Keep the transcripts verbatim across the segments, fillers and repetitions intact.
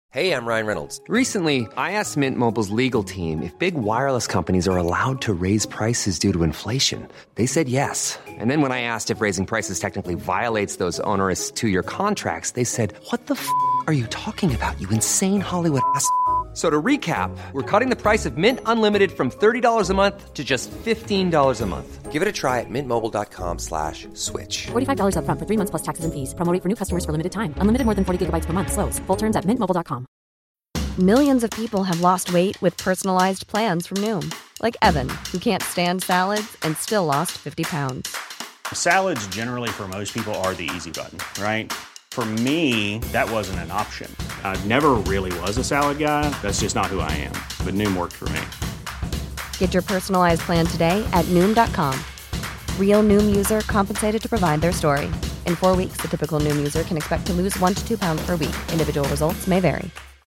Hey, I'm Ryan Reynolds. Recently, I asked Mint Mobile's legal team if big wireless companies are allowed to raise prices due to inflation. They said yes. And then when I asked if raising prices technically violates those onerous two-year contracts, they said, what the f*** are you talking about, you insane Hollywood ass f- So to recap, we're cutting the price of Mint Unlimited from thirty dollars a month to just fifteen dollars a month. Give it a try at mintmobile.com slash switch. forty-five dollars up front for three months plus taxes and fees. Promo rate for new customers for limited time. Unlimited more than forty gigabytes per month. Slows full terms at mint mobile dot com. Millions of people have lost weight with personalized plans from Noom. Like Evan, who can't stand salads and still lost fifty pounds. Salads generally for most people are the easy button, right? For me, that wasn't an option. I never really was a salad guy. That's just not who I am. But Noom worked for me. Get your personalized plan today at Noom dot com. Real Noom user compensated to provide their story. In four weeks, the typical Noom user can expect to lose one to two pounds per week. Individual results may vary.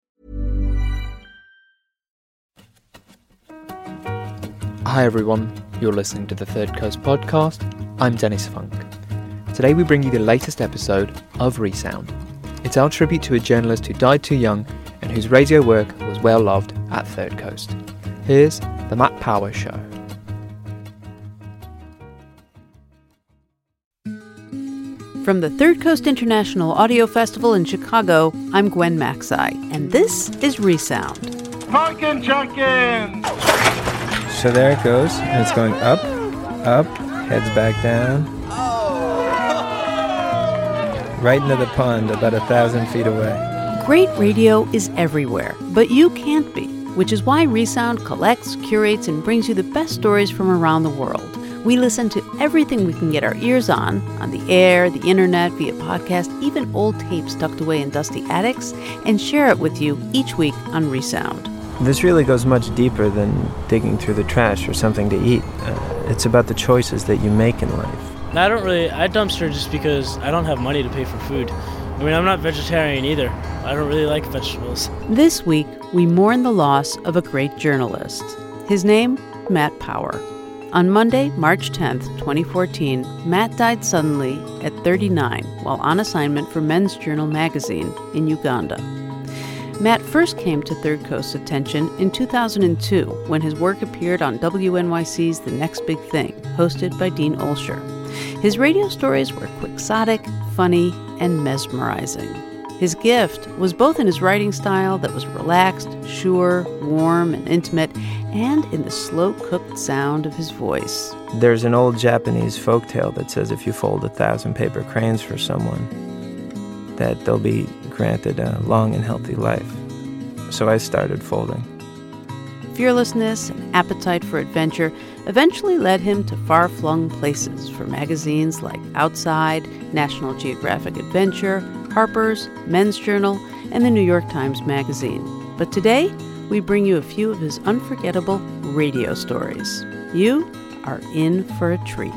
Hi everyone, you're listening to the Third Coast podcast. I'm Dennis Funk. Today we bring you the latest episode of Resound. It's our tribute to a journalist who died too young and whose radio work was well loved at Third Coast. Here's the Matt Power Show. From the Third Coast International Audio Festival in Chicago, I'm Gwen Macsai, and this is Resound. Pumpkin Junkin! So there it goes, and it's going up, up, heads back down. Right into the pond, about a thousand feet away. Great radio is everywhere, but you can't be, which is why Resound collects, curates, and brings you the best stories from around the world. We listen to everything we can get our ears on, on the air, the internet, via podcast, even old tapes tucked away in dusty attics, and share it with you each week on Resound. This really goes much deeper than digging through the trash for something to eat. Uh, it's about the choices that you make in life. I don't really, I dumpster just because I don't have money to pay for food. I mean, I'm not vegetarian either. I don't really like vegetables. This week, we mourn the loss of a great journalist. His name, Matt Power. On Monday, March tenth, twenty fourteen, Matt died suddenly at thirty-nine while on assignment for Men's Journal magazine in Uganda. Matt first came to Third Coast's attention in two thousand two when his work appeared on W N Y C's The Next Big Thing, hosted by Dean Olsher. His radio stories were quixotic, funny, and mesmerizing. His gift was both in his writing style that was relaxed, sure, warm, and intimate, and in the slow-cooked sound of his voice. There's an old Japanese folktale that says if you fold a thousand paper cranes for someone, that they'll be granted a long and healthy life. So I started folding. Fearlessness and appetite for adventure eventually led him to far-flung places for magazines like Outside, National Geographic Adventure, Harper's, Men's Journal, and the New York Times Magazine. But today, we bring you a few of his unforgettable radio stories. You are in for a treat.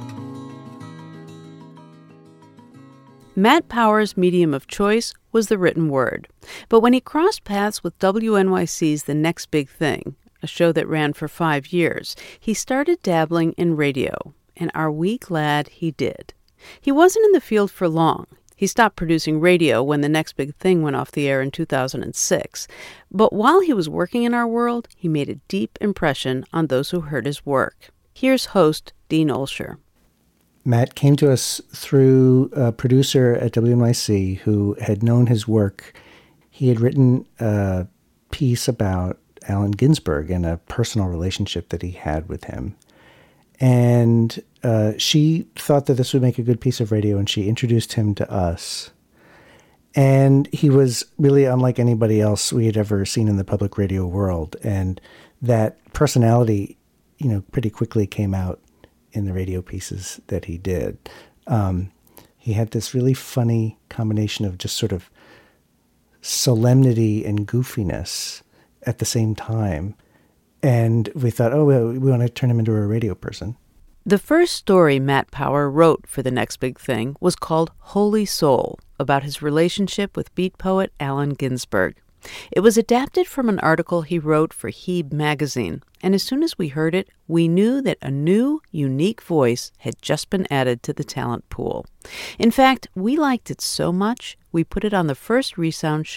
Matt Power's medium of choice was the written word. But when he crossed paths with W N Y C's The Next Big Thing, a show that ran for five years, he started dabbling in radio. And are we glad he did? He wasn't in the field for long. He stopped producing radio when The Next Big Thing went off the air in two thousand six. But while he was working in our world, he made a deep impression on those who heard his work. Here's host Dean Olsher. Matt came to us through a producer at W N Y C who had known his work. He had written a piece about Allen Ginsberg and a personal relationship that he had with him. And uh, she thought that this would make a good piece of radio, and she introduced him to us. And he was really unlike anybody else we had ever seen in the public radio world. And that personality, you know, pretty quickly came out in the radio pieces that he did. Um, he had this really funny combination of just sort of solemnity and goofiness at the same time. And we thought, oh, well, we want to turn him into a radio person. The first story Matt Power wrote for The Next Big Thing was called Holy Soul, about his relationship with beat poet Allen Ginsberg. It was adapted from an article he wrote for Hebe magazine, and as soon as we heard it, we knew that a new, unique voice had just been added to the talent pool. In fact, we liked it so much, we put it on the first Resound show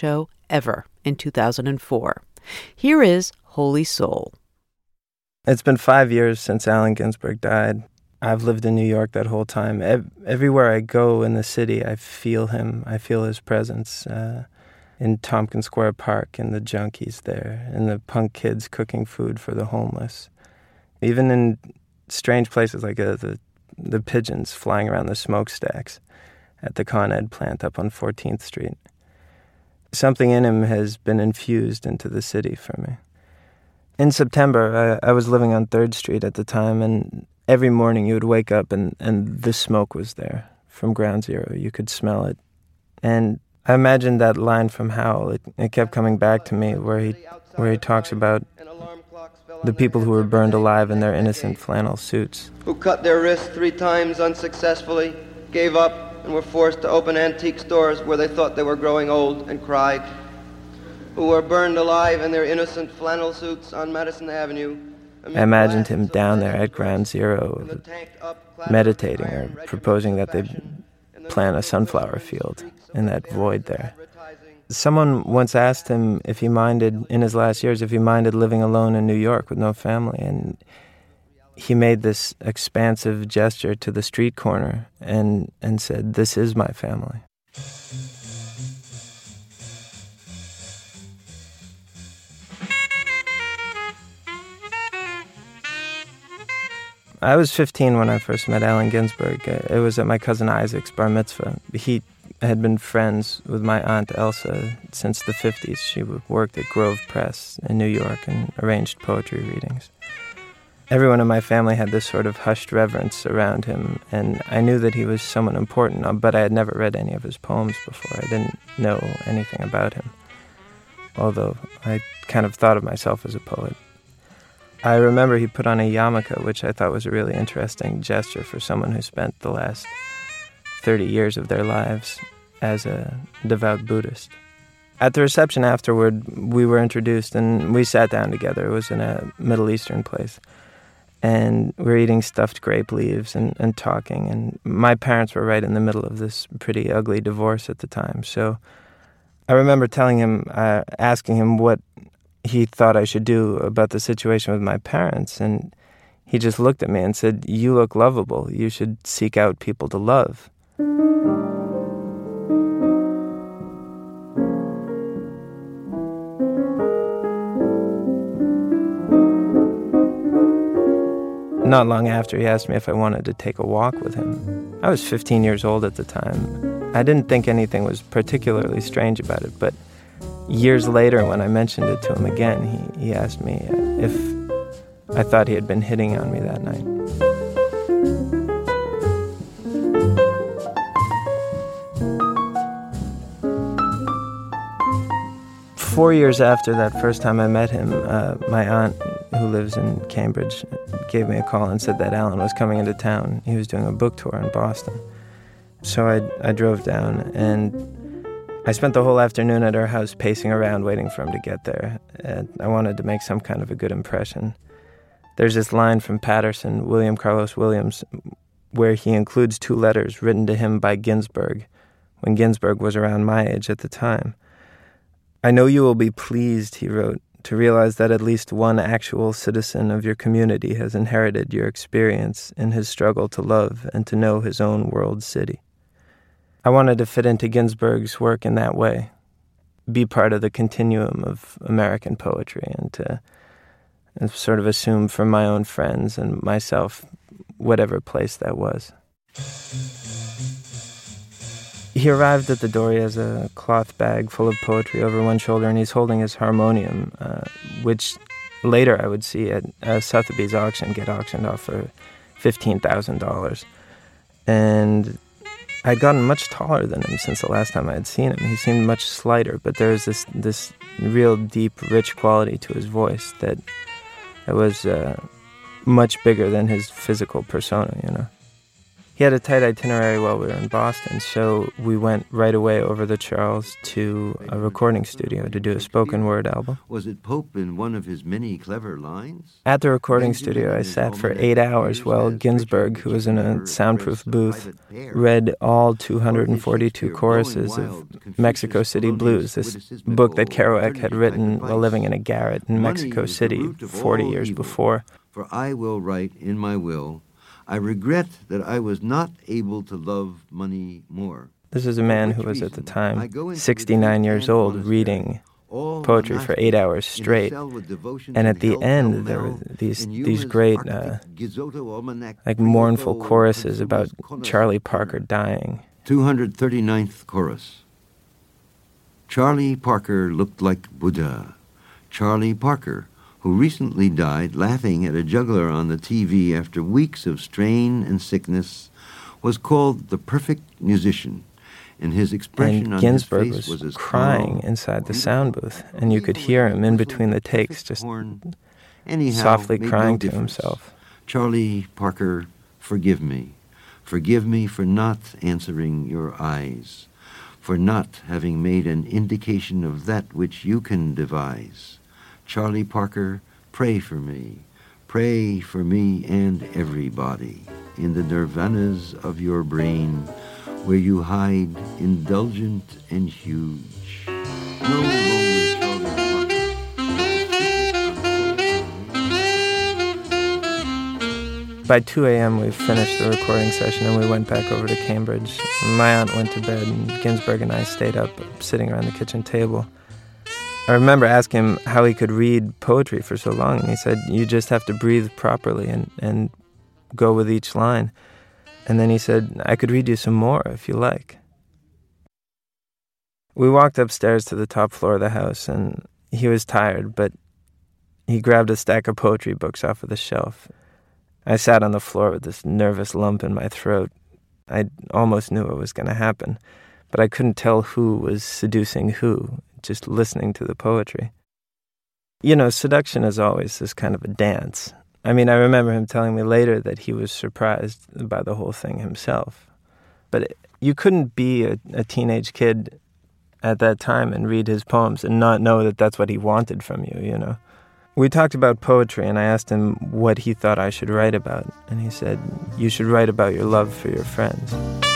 ever in two thousand four. Here is Holy Soul. It's been five years since Allen Ginsberg died. I've lived in New York that whole time. Ev- everywhere I go in the city, I feel him. I feel his presence. Uh, in Tompkins Square Park, in the junkies there, in the punk kids cooking food for the homeless. Even in strange places like uh, the, the pigeons flying around the smokestacks at the Con Ed plant up on fourteenth Street. Something in him has been infused into the city for me. In September, I, I was living on third Street at the time, and every morning you would wake up and, and the smoke was there from Ground Zero. You could smell it. And I imagined that line from Howl. It, it kept coming back to me where he where he talks about the people who were burned alive in their innocent flannel suits. Who cut their wrists three times unsuccessfully, gave up, and were forced to open antique stores where they thought they were growing old and cried. Who were burned alive in their innocent flannel suits on Madison Avenue. I imagined him down there at Ground Zero, meditating or proposing that they plant a sunflower field in that void there. Someone once asked him if he minded, in his last years, if he minded living alone in New York with no family, and he made this expansive gesture to the street corner and, and said, "This is my family." I was fifteen when I first met Allen Ginsberg. It was at my cousin Isaac's bar mitzvah. He had been friends with my aunt Elsa since the fifties. She worked at Grove Press in New York and arranged poetry readings. Everyone in my family had this sort of hushed reverence around him, and I knew that he was someone important, but I had never read any of his poems before. I didn't know anything about him, although I kind of thought of myself as a poet. I remember he put on a yarmulke, which I thought was a really interesting gesture for someone who spent the last thirty years of their lives as a devout Buddhist. At the reception afterward, we were introduced and we sat down together. It was in a Middle Eastern place. And we were eating stuffed grape leaves and, and talking. And my parents were right in the middle of this pretty ugly divorce at the time. So I remember telling him, uh, asking him what he thought I should do about the situation with my parents. And he just looked at me and said, "You look lovable. You should seek out people to love." Not long after, he asked me if I wanted to take a walk with him. I was fifteen years old at the time. I didn't think anything was particularly strange about it, but years later, when I mentioned it to him again, he, he asked me if I thought he had been hitting on me that night. Four years after that first time I met him, uh, my aunt, who lives in Cambridge, gave me a call and said that Allen was coming into town. He was doing a book tour in Boston. So I, I drove down, and I spent the whole afternoon at her house pacing around waiting for him to get there. And I wanted to make some kind of a good impression. There's this line from Patterson, William Carlos Williams, where he includes two letters written to him by Ginsberg, when Ginsberg was around my age at the time. "I know you will be pleased," he wrote, "to realize that at least one actual citizen of your community has inherited your experience in his struggle to love and to know his own world city." I wanted to fit into Ginsberg's work in that way, be part of the continuum of American poetry, and to and sort of assume for my own friends and myself whatever place that was. He arrived at the door. He has a cloth bag full of poetry over one shoulder, and he's holding his harmonium, uh, which later I would see at uh, Sotheby's auction get auctioned off for fifteen thousand dollars. And I'd gotten much taller than him since the last time I had seen him. He seemed much slighter, but there was this this real deep, rich quality to his voice that, that was uh, much bigger than his physical persona, you know. he had a tight itinerary while we were in Boston, so we went right away over the Charles to a recording studio to do a spoken word album. Was it Pope in one of his many clever lines? At the recording studio, I sat for eight hours while Ginsberg, who was in a soundproof booth, read all two hundred forty-two choruses of Mexico City Blues, this book that Kerouac had written while living in a garret in Mexico City forty years before. For I will write in my will, I regret that I was not able to love money more. This is a man who was at the time sixty-nine years old, reading poetry for eight hours straight. And at the end, there were these these great, uh, like mournful choruses about Charlie Parker dying. two hundred thirty-ninth chorus. Charlie Parker looked like Buddha. Charlie Parker, who recently died laughing at a juggler on the T V after weeks of strain and sickness, was called the perfect musician, and his expression and on Ginsberg his face was, was as crying calm, inside the sound booth, and you could hear him in between the takes just Anyhow, softly made crying no to difference. himself. Charlie Parker, forgive me. Forgive me for not answering your eyes, for not having made an indication of that which you can devise. Charlie Parker, pray for me. Pray for me and everybody in the nirvanas of your brain, where you hide indulgent and huge. No lonely Charlie Parker. By two a.m. we finished the recording session and we went back over to Cambridge. My aunt went to bed and Ginsberg and I stayed up, sitting around the kitchen table. I remember asking him how he could read poetry for so long, and he said, you just have to breathe properly and, and go with each line. And then he said, I could read you some more if you like. We walked upstairs to the top floor of the house, and he was tired, but he grabbed a stack of poetry books off of the shelf. I sat on the floor with this nervous lump in my throat. I almost knew what was going to happen, but I couldn't tell who was seducing who, just listening to the poetry. You know, seduction is always this kind of a dance. I mean, I remember him telling me later that he was surprised by the whole thing himself. But it, you couldn't be a, a teenage kid at that time and read his poems and not know that that's what he wanted from you, you know. We talked about poetry, and I asked him what he thought I should write about. And he said, you should write about your love for your friends.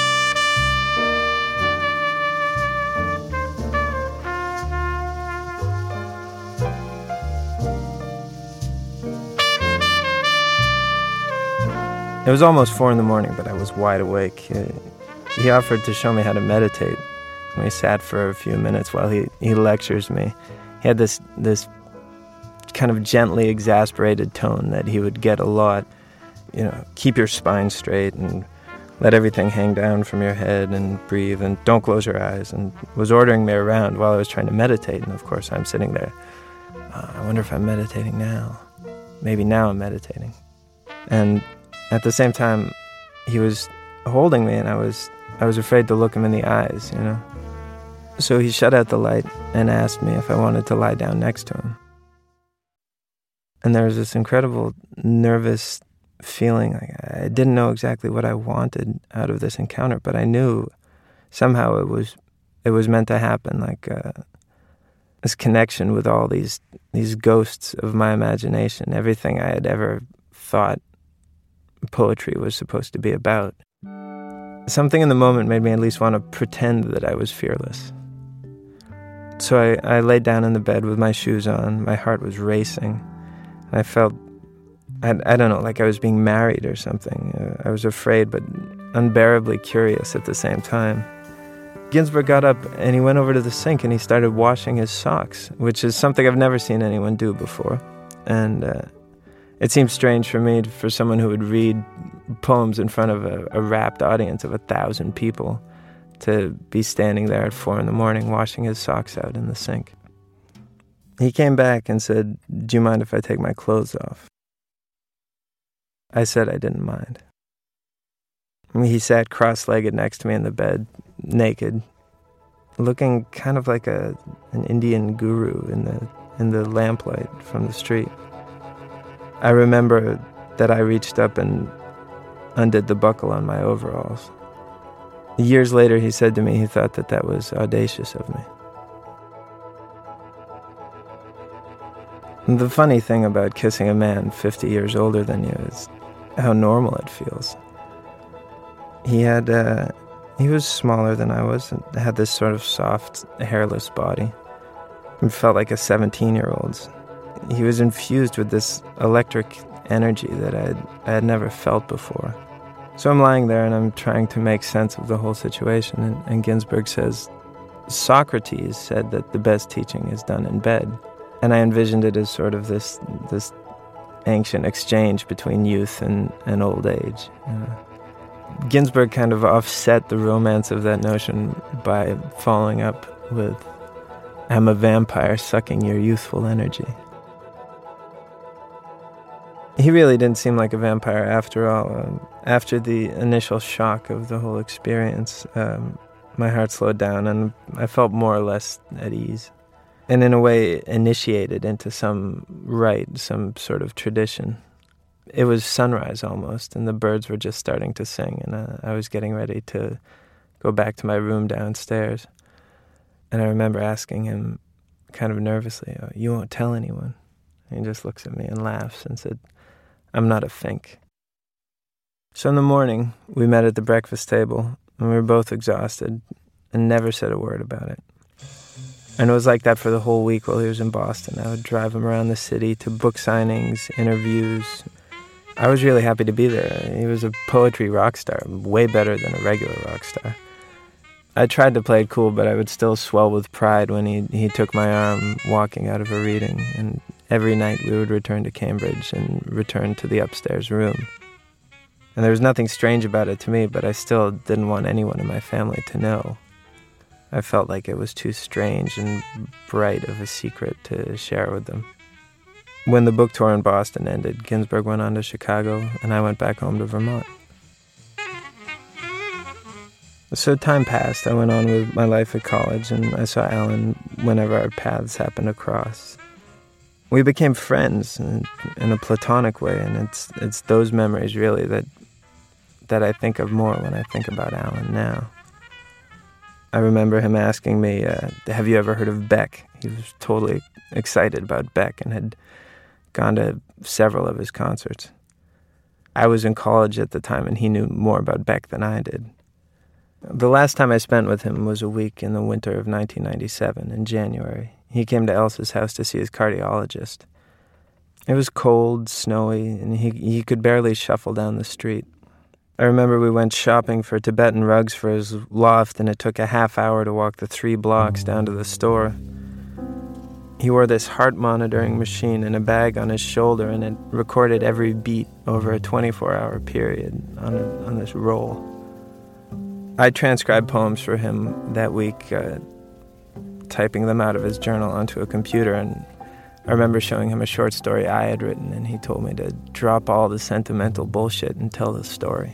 It was almost four in the morning, but I was wide awake. He offered to show me how to meditate. We sat for a few minutes while he, he lectures me. He had this this kind of gently exasperated tone that he would get a lot. You know, keep your spine straight and let everything hang down from your head and breathe and don't close your eyes, and was ordering me around while I was trying to meditate. And of course, I'm sitting there. Uh, I wonder if I'm meditating now. Maybe now I'm meditating. And at the same time, he was holding me, and I was I was afraid to look him in the eyes, you know. So he shut out the light and asked me if I wanted to lie down next to him. And there was this incredible nervous feeling. Like I didn't know exactly what I wanted out of this encounter, but I knew somehow it was it was meant to happen. Like uh, this connection with all these these ghosts of my imagination, everything I had ever thought poetry was supposed to be about. Something in the moment made me at least want to pretend that I was fearless. So I, I laid down in the bed with my shoes on. My heart was racing. I felt, I, I don't know, like I was being married or something. Uh, I was afraid, but unbearably curious at the same time. Ginsberg got up and he went over to the sink and he started washing his socks, which is something I've never seen anyone do before. And uh, it seemed strange for me, for someone who would read poems in front of a, a rapt audience of a thousand people, to be standing there at four in the morning washing his socks out in the sink. He came back and said, "Do you mind if I take my clothes off?" I said I didn't mind. I mean, he sat cross-legged next to me in the bed, naked, looking kind of like a an Indian guru in the in the lamplight from the street. I remember that I reached up and undid the buckle on my overalls. Years later, he said to me he thought that that was audacious of me. The funny thing about kissing a man fifty years older than you is how normal it feels. He had, uh, he was smaller than I was and had this sort of soft, hairless body. It felt like a seventeen-year-old's. He was infused with this electric energy that I had, I had never felt before. So I'm lying there and I'm trying to make sense of the whole situation, and, and Ginsberg says, Socrates said that the best teaching is done in bed. And I envisioned it as sort of this this ancient exchange between youth and, and old age. Uh, Ginsberg kind of offset the romance of that notion by following up with, I'm a vampire sucking your youthful energy. He really didn't seem like a vampire after all. Um, after the initial shock of the whole experience, um, my heart slowed down and I felt more or less at ease. And in a way, initiated into some rite, some sort of tradition. It was sunrise almost, and the birds were just starting to sing, and uh, I was getting ready to go back to my room downstairs. And I remember asking him, kind of nervously, oh, you won't tell anyone? And he just looks at me and laughs and said, I'm not a fink. So in the morning, we met at the breakfast table, and we were both exhausted, and never said a word about it. And it was like that for the whole week while he was in Boston. I would drive him around the city to book signings, interviews. I was really happy to be there. He was a poetry rock star, way better than a regular rock star. I tried to play it cool, but I would still swell with pride when he, he took my arm walking out of a reading. And every night we would return to Cambridge and return to the upstairs room. And there was nothing strange about it to me, but I still didn't want anyone in my family to know. I felt like it was too strange and bright of a secret to share with them. When the book tour in Boston ended, Ginsberg went on to Chicago, and I went back home to Vermont. So time passed. I went on with my life at college, and I saw Alan whenever our paths happened to cross. We became friends in, in a platonic way, and it's it's those memories, really, that that I think of more when I think about Alan now. I remember him asking me, uh, have you ever heard of Beck? He was totally excited about Beck and had gone to several of his concerts. I was in college at the time, and he knew more about Beck than I did. The last time I spent with him was a week in the winter of nineteen ninety-seven, in January. He came to Elsa's house to see his cardiologist. It was cold, snowy, and he he could barely shuffle down the street. I remember we went shopping for Tibetan rugs for his loft, and it took a half hour to walk the three blocks down to the store. He wore this heart monitoring machine in a bag on his shoulder, and it recorded every beat over a twenty-four hour period on, a, on this roll. I transcribed poems for him that week, uh, typing them out of his journal onto a computer, and I remember showing him a short story I had written, and he told me to drop all the sentimental bullshit and tell the story.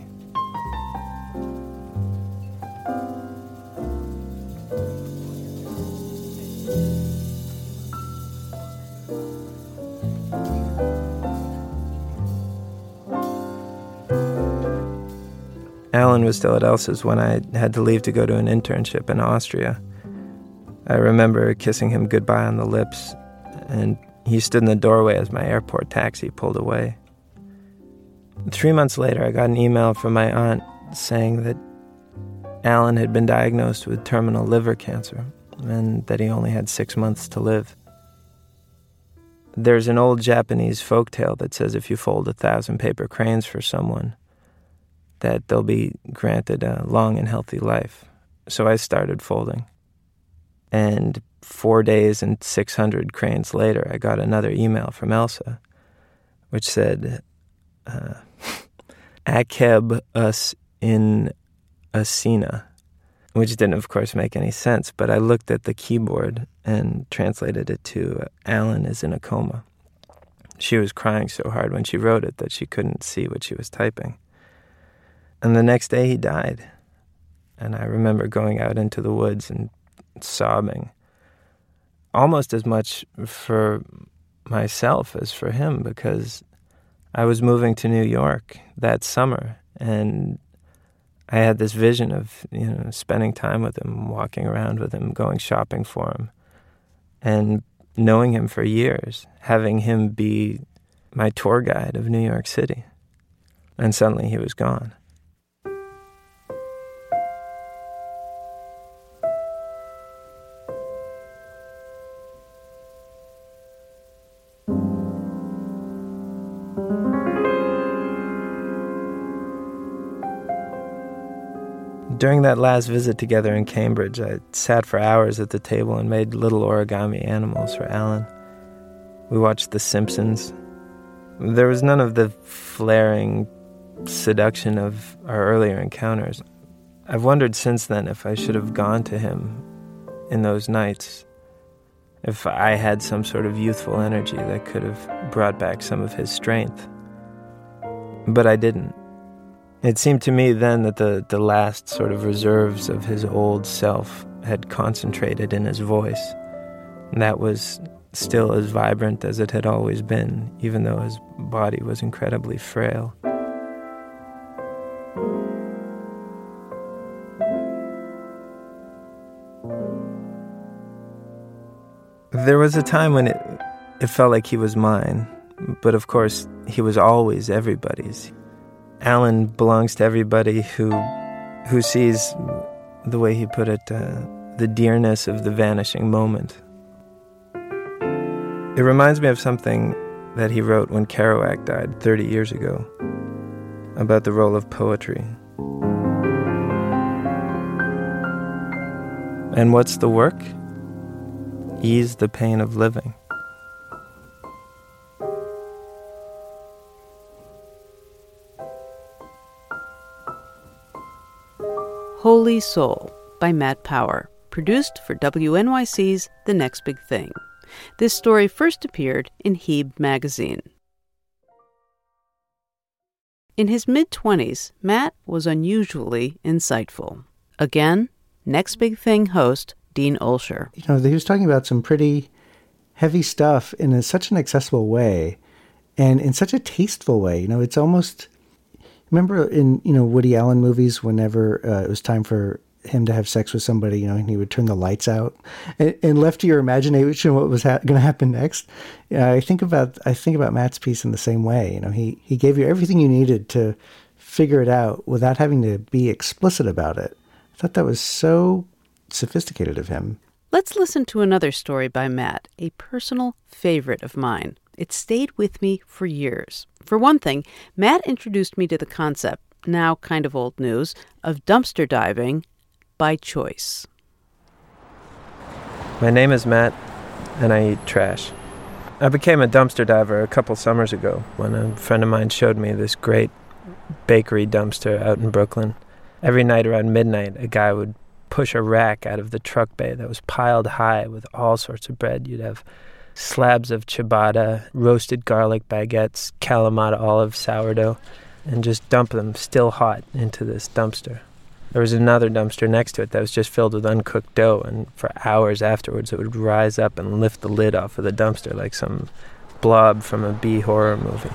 Alan was still at Elsa's when I had to leave to go to an internship in Austria. I remember kissing him goodbye on the lips, and he stood in the doorway as my airport taxi pulled away. Three months later, I got an email from my aunt saying that Alan had been diagnosed with terminal liver cancer and that he only had six months to live. There's an old Japanese folktale that says if you fold a thousand paper cranes for someone, that they'll be granted a long and healthy life. So I started folding. And four days and six hundred cranes later, I got another email from Elsa, which said, uh, Akeb us in Asina, which didn't, of course, make any sense, but I looked at the keyboard and translated it to uh, Alan is in a coma. She was crying so hard when she wrote it that she couldn't see what she was typing. And the next day he died. And I remember going out into the woods and sobbing, almost as much for myself as for him, because I was moving to New York that summer, And I had this vision of, you know, spending time with him, walking around with him, going shopping for him, and knowing him for years, having him be my tour guide of New York City. And suddenly he was gone. During that last visit together in Cambridge, I sat for hours at the table and made little origami animals for Alan. We watched The Simpsons. There was none of the flaring seduction of our earlier encounters. I've wondered since then if I should have gone to him in those nights, if I had some sort of youthful energy that could have brought back some of his strength. But I didn't. It seemed to me then that the, the last sort of reserves of his old self had concentrated in his voice. And that was still as vibrant as it had always been, even though his body was incredibly frail. There was a time when it, it felt like he was mine, but of course he was always everybody's. Alan belongs to everybody who who sees, the way he put it, uh, the dearness of the vanishing moment. It reminds me of something that he wrote when Kerouac died thirty years ago, about the role of poetry. And what's the work? Ease the pain of living. Holy Soul by Matt Power, produced for W N Y C's The Next Big Thing. This story first appeared in Hebe magazine. In his mid-twenties, Matt was unusually insightful. Again, Next Big Thing host Dean Olsher. You know, he was talking about some pretty heavy stuff in a, such an accessible way and in such a tasteful way. You know, it's almost... Remember in, you know, Woody Allen movies, whenever uh, it was time for him to have sex with somebody, you know, and he would turn the lights out, and, and left to your imagination what was ha- going to happen next. Uh, I think about I think about Matt's piece in the same way. You know, he he gave you everything you needed to figure it out without having to be explicit about it. I thought that was so sophisticated of him. Let's listen to another story by Matt, a personal favorite of mine. It stayed with me for years. For one thing, Matt introduced me to the concept, now kind of old news, of dumpster diving by choice. My name is Matt, and I eat trash. I became a dumpster diver a couple summers ago when a friend of mine showed me this great bakery dumpster out in Brooklyn. Every night around midnight, a guy would push a rack out of the truck bay that was piled high with all sorts of bread. You'd have slabs of ciabatta, roasted garlic baguettes, Kalamata olive sourdough, and just dump them still hot into this dumpster. There was another dumpster next to it that was just filled with uncooked dough, and for hours afterwards it would rise up and lift the lid off of the dumpster like some blob from a B horror movie.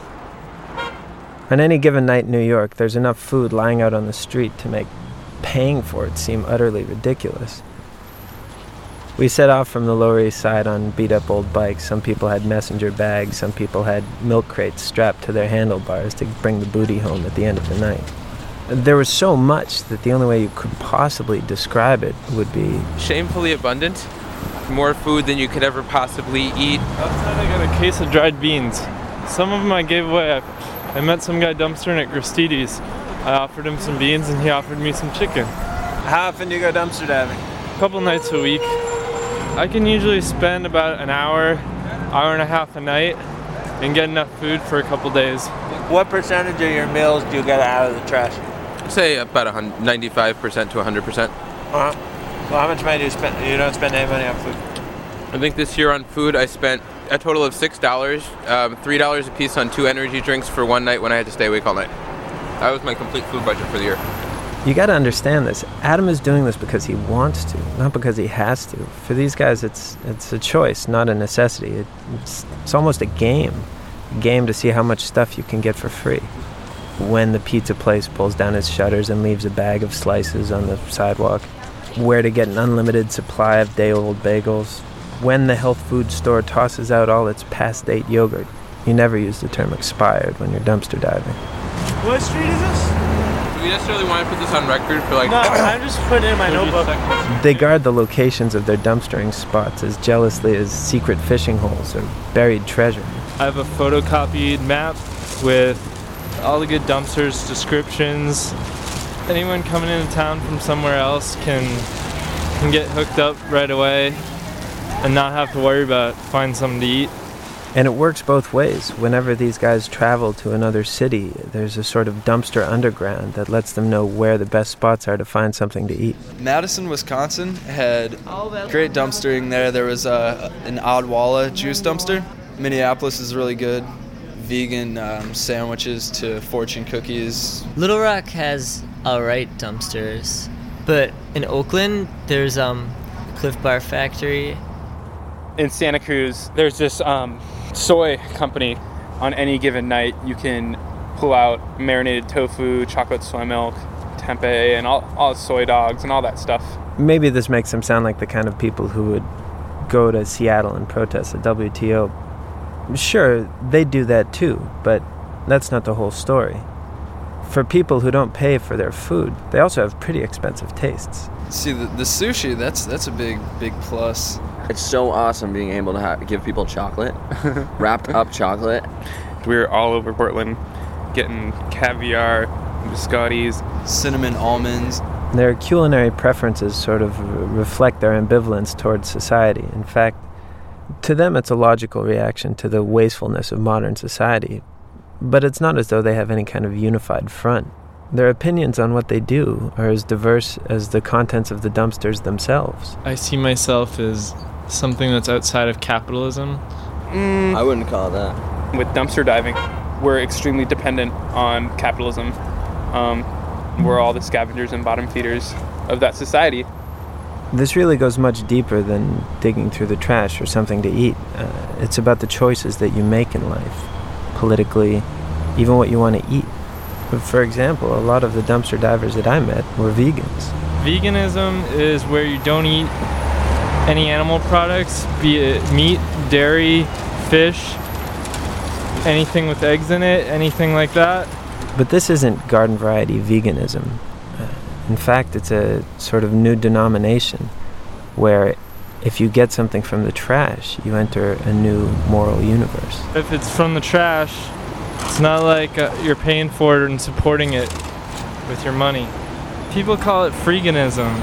On any given night in New York, there's enough food lying out on the street to make paying for it seem utterly ridiculous. We set off from the Lower East Side on beat-up old bikes. Some people had messenger bags, some people had milk crates strapped to their handlebars to bring the booty home at the end of the night. There was so much that the only way you could possibly describe it would be shamefully abundant. More food than you could ever possibly eat. Outside I got a case of dried beans. Some of them I gave away. I, I met some guy dumpstering at Gristides. I offered him some beans and he offered me some chicken. How often do you go dumpster diving? A couple nights a week. I can usually spend about an hour, hour and a half a night and get enough food for a couple days. What percentage of your meals do you get out of the trash? I'd say about ninety-five percent to one hundred percent. Uh-huh. Well, how much money do you spend? You don't spend any money on food? I think this year on food I spent a total of six dollars, um, three dollars a piece on two energy drinks for one night when I had to stay awake all night. That was my complete food budget for the year. You got to understand this. Adam is doing this because he wants to, not because he has to. For these guys, it's it's a choice, not a necessity. It, it's, it's almost a game, a game to see how much stuff you can get for free. when the pizza place pulls down its shutters and leaves a bag of slices on the sidewalk, where to get an unlimited supply of day-old bagels, when the health food store tosses out all its past-date yogurt. You never use the term expired when you're dumpster diving. What street is this? Do we necessarily want to put this on record for like... No, I'm just putting it in my notebook. They guard the locations of their dumpstering spots as jealously as secret fishing holes or buried treasure. I have a photocopied map with all the good dumpsters, descriptions. Anyone coming into town from somewhere else can can get hooked up right away and not have to worry about finding something to eat. And it works both ways. Whenever these guys travel to another city, there's a sort of dumpster underground that lets them know where the best spots are to find something to eat. Madison, Wisconsin had great dumpstering there. There was uh, an Odwalla juice dumpster. Minneapolis is really good. Vegan um, sandwiches to fortune cookies. Little Rock has alright dumpsters, but in Oakland there's um Cliff Bar Factory. In Santa Cruz there's this um, soy company. On any given night you can pull out marinated tofu, chocolate soy milk, tempeh, and all, all soy dogs and all that stuff. Maybe this makes them sound like the kind of people who would go to Seattle and protest the W T O. Sure, they do that too, but that's not the whole story. For people who don't pay for their food, they also have pretty expensive tastes. See, the, the sushi, that's that's a big, big plus. It's so awesome being able to have, give people chocolate, wrapped up chocolate. We're all over Portland getting caviar, biscottis, cinnamon almonds. Their culinary preferences sort of reflect their ambivalence towards society. In fact, to them it's a logical reaction to the wastefulness of modern society. But it's not as though they have any kind of unified front. Their opinions on what they do are as diverse as the contents of the dumpsters themselves. I see myself as something that's outside of capitalism. Mm. I wouldn't call it that. With dumpster diving, we're extremely dependent on capitalism. Um, we're all the scavengers and bottom feeders of that society. This really goes much deeper than digging through the trash for something to eat. Uh, it's about the choices that you make in life, politically, even what you want to eat. For example, a lot of the dumpster divers that I met were vegans. Veganism is where you don't eat any animal products, be it meat, dairy, fish, anything with eggs in it, anything like that. But this isn't garden variety veganism. In fact, it's a sort of new denomination where if you get something from the trash, you enter a new moral universe. If it's from the trash, it's not like uh, you're paying for it and supporting it with your money. People call it freeganism.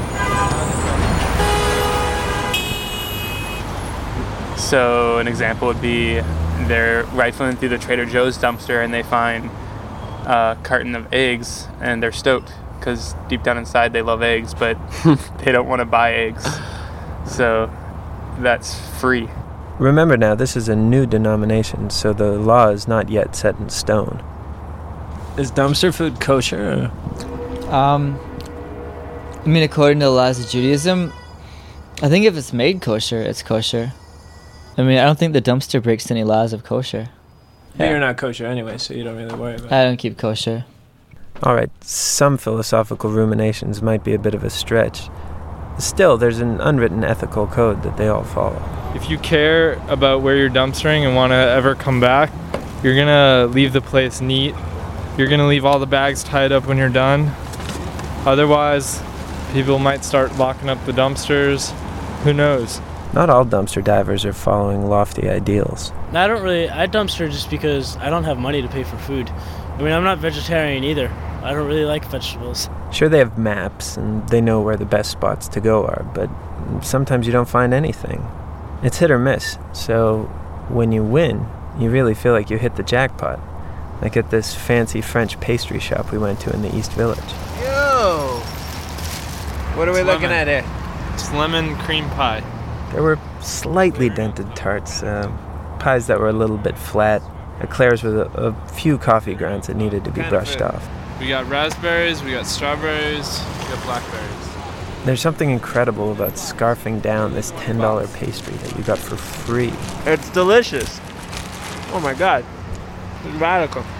So an example would be they're rifling through the Trader Joe's dumpster and they find a carton of eggs and they're stoked because deep down inside they love eggs, but they don't want to buy eggs. So that's free. Remember now, this is a new denomination, so the law is not yet set in stone. Is dumpster food kosher? Um, I mean, according to the laws of Judaism, I think if it's made kosher, it's kosher. I mean, I don't think the dumpster breaks any laws of kosher. Yeah. You're not kosher anyway, so you don't really worry about it. I don't keep kosher. All right, some philosophical ruminations might be a bit of a stretch. Still, there's an unwritten ethical code that they all follow. If you care about where you're dumpstering and want to ever come back, you're going to leave the place neat. You're going to leave all the bags tied up when you're done. Otherwise, people might start locking up the dumpsters. Who knows? Not all dumpster divers are following lofty ideals. I don't really, I dumpster just because I don't have money to pay for food. I mean, I'm not vegetarian either. I don't really like vegetables. Sure, they have maps and they know where the best spots to go are, but sometimes you don't find anything. It's hit or miss, so when you win, you really feel like you hit the jackpot. Like at this fancy French pastry shop we went to in the East Village. Yo! What are we It's looking lemon. at here? It's lemon cream pie. There were slightly dented tarts, uh, pies that were a little bit flat, eclairs with a, a few coffee grounds that needed to be Kind of brushed food. off. We got raspberries, we got strawberries, we got blackberries. There's something incredible about scarfing down this ten dollar pastry that you got for free. It's delicious. Oh my god. It's radical.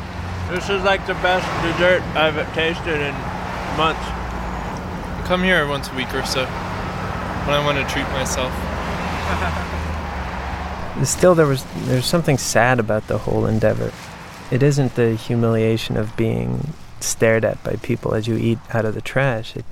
This is like the best dessert I've tasted in months. I come here once a week or so when I want to treat myself. Still, there was there's something sad about the whole endeavor. It isn't the humiliation of being stared at by people as you eat out of the trash. It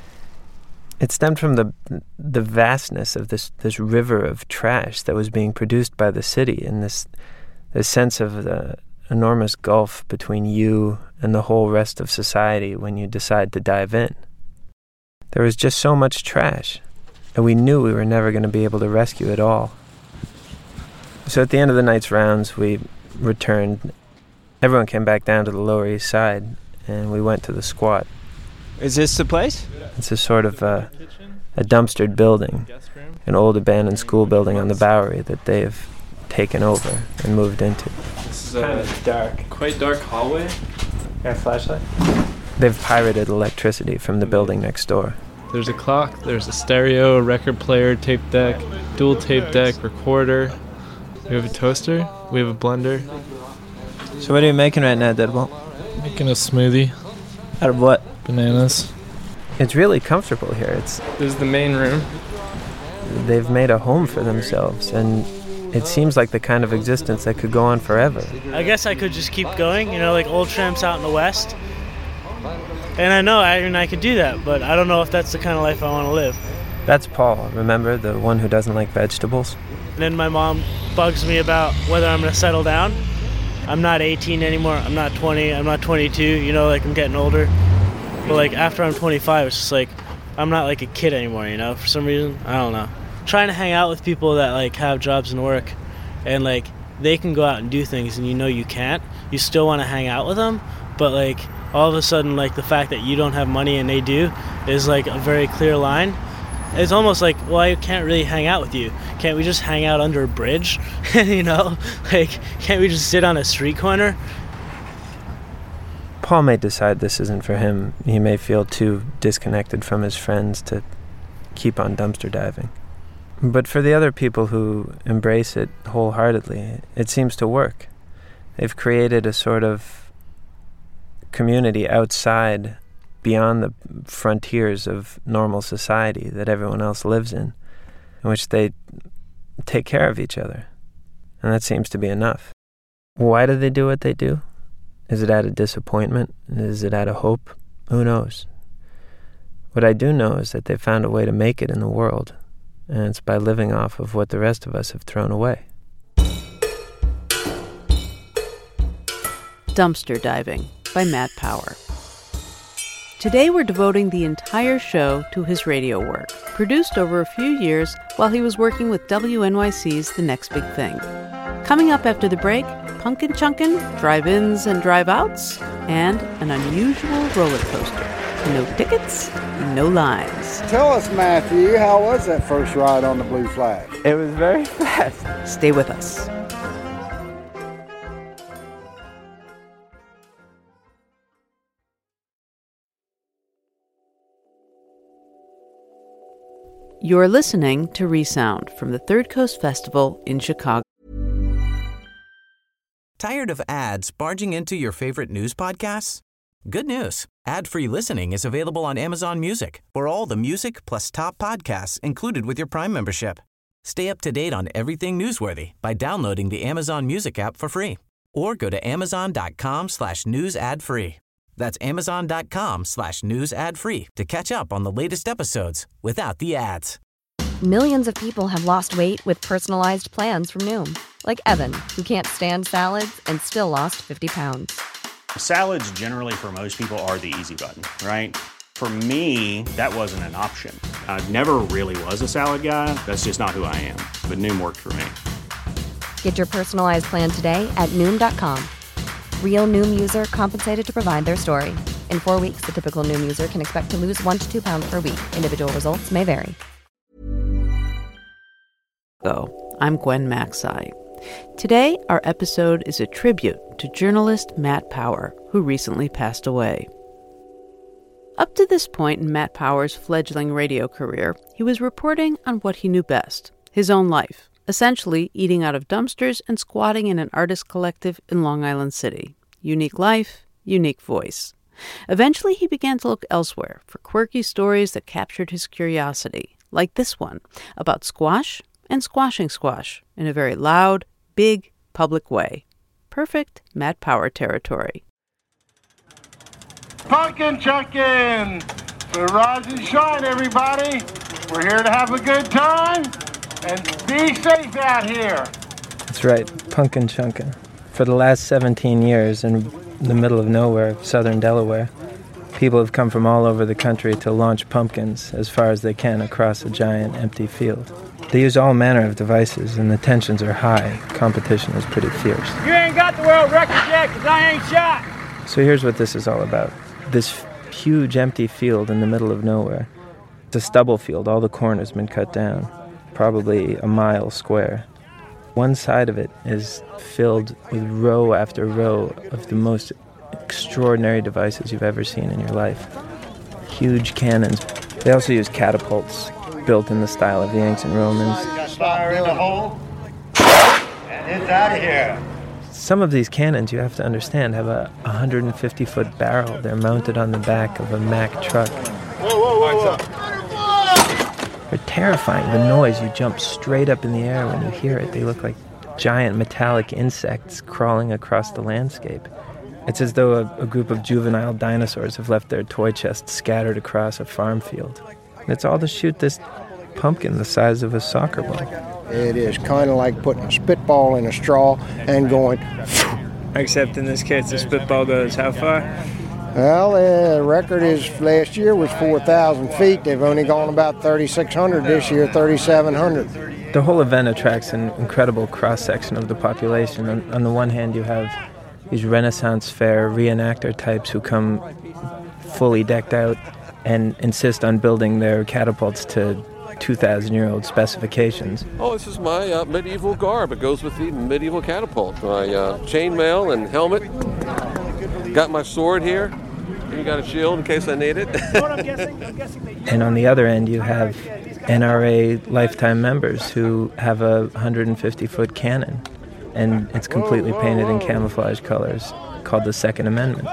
it stemmed from the the vastness of this this river of trash that was being produced by the city, and this this sense of the enormous gulf between you and the whole rest of society when you decide to dive in. There was just so much trash, and we knew we were never going to be able to rescue it all. So at the end of the night's rounds, we returned. Everyone came back down to the Lower East Side, and we went to the squat. Is this the place? It's a sort of uh, a dumpstered building, an old abandoned school building on the Bowery that they've taken over and moved into. This is a kind of dark, quite dark hallway. Got a flashlight? They've pirated electricity from the building next door. There's a clock, there's a stereo, a record player, tape deck, dual tape deck, recorder. We have a toaster, we have a blender. So what are you making right now, Deadbolt? Making a smoothie. Out of what? Bananas. It's really comfortable here. It's This is the main room. They've made a home for themselves, and it seems like the kind of existence that could go on forever. I guess I could just keep going, you know, like old tramps out in the West. And I know I mean, I could do that, but I don't know if that's the kind of life I want to live. That's Paul, remember? The one who doesn't like vegetables? And then my mom bugs me about whether I'm going to settle down. I'm not eighteen anymore. I'm not twenty. I'm not twenty-two. You know, like I'm getting older. But like after I'm twenty-five, it's just like I'm not like a kid anymore, you know, for some reason. I don't know. Trying to hang out with people that like have jobs and work and like they can go out and do things and you know you can't. You still want to hang out with them, but like all of a sudden like the fact that you don't have money and they do is like a very clear line. It's almost like, well, I can't really hang out with you. Can't we just hang out under a bridge? You know? Like, can't we just sit on a street corner? Paul may decide this isn't for him. He may feel too disconnected from his friends to keep on dumpster diving. But for the other people who embrace it wholeheartedly, it seems to work. They've created a sort of community outside, beyond the frontiers of normal society that everyone else lives in, in which they take care of each other. And that seems to be enough. Why do they do what they do? Is it out of disappointment? Is it out of hope? Who knows? What I do know is that they found a way to make it in the world, and it's by living off of what the rest of us have thrown away. Dumpster Diving by Matt Power. Today we're devoting the entire show to his radio work, produced over a few years while he was working with W N Y C's The Next Big Thing. Coming up after the break, Punkin' Chunkin', drive-ins and drive-outs, and an unusual roller coaster. No tickets, no lines. Tell us, Matthew, how was that first ride on the Blue Flash? It was very fast. Stay with us. You're listening to Resound from the Third Coast Festival in Chicago. Tired of ads barging into your favorite news podcasts? Good news. Ad-free listening is available on Amazon Music for all the music plus top podcasts included with your Prime membership. Stay up to date on everything newsworthy by downloading the Amazon Music app for free or go to amazon.com slash news ad free. That's amazon.com slash news ad free to catch up on the latest episodes without the ads. Millions of people have lost weight with personalized plans from Noom. Like Evan, who can't stand salads and still lost fifty pounds. Salads generally for most people are the easy button, right? For me, that wasn't an option. I never really was a salad guy. That's just not who I am. But Noom worked for me. Get your personalized plan today at Noom dot com. Real Noom user compensated to provide their story. In four weeks, the typical Noom user can expect to lose one to two pounds per week. Individual results may vary. Go. I'm Gwen Macsai. Today, our episode is a tribute to journalist Matt Power, who recently passed away. Up to this point in Matt Power's fledgling radio career, he was reporting on what he knew best, his own life, essentially eating out of dumpsters and squatting in an artist collective in Long Island City. Unique life, unique voice. Eventually, he began to look elsewhere for quirky stories that captured his curiosity, like this one about squash and squashing squash in a very loud, big, public way. Perfect Matt Power territory. Pumpkin chunkin'! So rise and shine, everybody. We're here to have a good time and be safe out here. That's right, pumpkin chunkin'. For the last seventeen years, in the middle of nowhere, southern Delaware, people have come from all over the country to launch pumpkins as far as they can across a giant empty field. They use all manner of devices, and the tensions are high. Competition is pretty fierce. You ain't got the world record yet, because I ain't shot. So here's what this is all about. This huge empty field in the middle of nowhere. It's a stubble field. All the corn has been cut down, probably a mile square. One side of it is filled with row after row of the most extraordinary devices you've ever seen in your life. Huge cannons. They also use catapults, built in the style of the ancient Romans. Fire in the hole, and it's out of here. Some of these cannons, you have to understand, have a one hundred fifty foot barrel. They're mounted on the back of a Mack truck. Whoa, whoa, whoa, whoa. They're terrifying. The noise, you jump straight up in the air when you hear it. They look like giant metallic insects crawling across the landscape. It's as though a, a group of juvenile dinosaurs have left their toy chests scattered across a farm field. And it's all to shoot this pumpkin the size of a soccer ball. It is kind of like putting a spitball in a straw and going... Except in this case, the spitball goes how far? Well, the record is last year was four thousand feet. They've only gone about thirty-six hundred this year, thirty-seven hundred. The whole event attracts an incredible cross-section of the population. On, on the one hand, you have these Renaissance fair reenactor types who come fully decked out and insist on building their catapults to two thousand year old specifications. Oh, this is my uh, medieval garb. It goes with the medieval catapult. My uh, chainmail and helmet. Got my sword here. You got a shield in case I need it. And on the other end, you have N R A lifetime members who have a one hundred fifty foot cannon. And it's completely painted in camouflage colors, called the Second Amendment.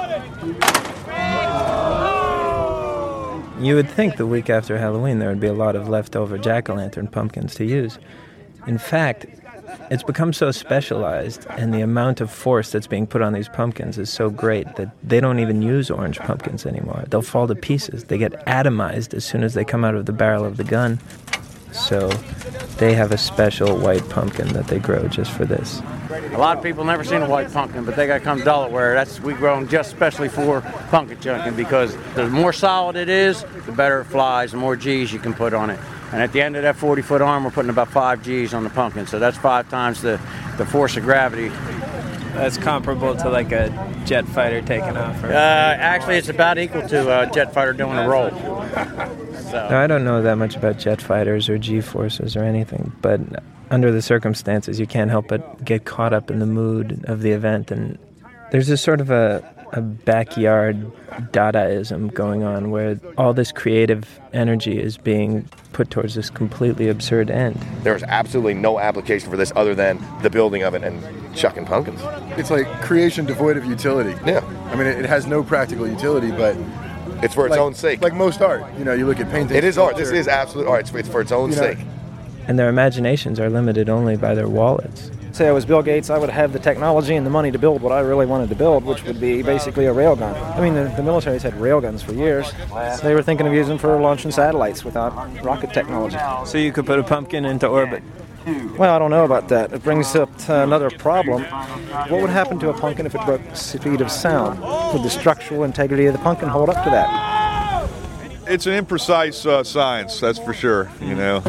You would think the week after Halloween there would be a lot of leftover jack-o'-lantern pumpkins to use. In fact, it's become so specialized, and the amount of force that's being put on these pumpkins is so great that they don't even use orange pumpkins anymore. They'll fall to pieces. They get atomized as soon as they come out of the barrel of the gun. So they have a special white pumpkin that they grow just for this. A lot of people never seen a white pumpkin, but they got to come to Delaware. That's we grow them just especially for pumpkin chunking because the more solid it is, the better it flies, the more G's you can put on it. And at the end of that forty foot arm, we're putting about five G's on the pumpkin, so that's five times the, the force of gravity. That's comparable to like a jet fighter taking off. Or... Uh, actually, it's about equal to a jet fighter doing a roll. So. Now, I don't know that much about jet fighters or G-forces or anything, but under the circumstances, you can't help but get caught up in the mood of the event. And there's this sort of a, a backyard Dadaism going on where all this creative energy is being put towards this completely absurd end. There's absolutely no application for this other than the building of it and chucking pumpkins. It's like creation devoid of utility. Yeah. I mean, it has no practical utility, but... It's for its like, own sake. Like most art. You know, you look at painting. It is art. This is absolute art. It's, it's for its own you know, sake. And their imaginations are limited only by their wallets. Say I was Bill Gates, I would have the technology and the money to build what I really wanted to build, which would be basically a railgun. I mean, the, the military's had railguns for years. They were thinking of using them for launching satellites without rocket technology. So you could put a pumpkin into orbit? Well, I don't know about that. It brings up another problem. What would happen to a pumpkin if it broke the speed of sound? Would the structural integrity of the pumpkin hold up to that? It's an imprecise uh, science, that's for sure, you know.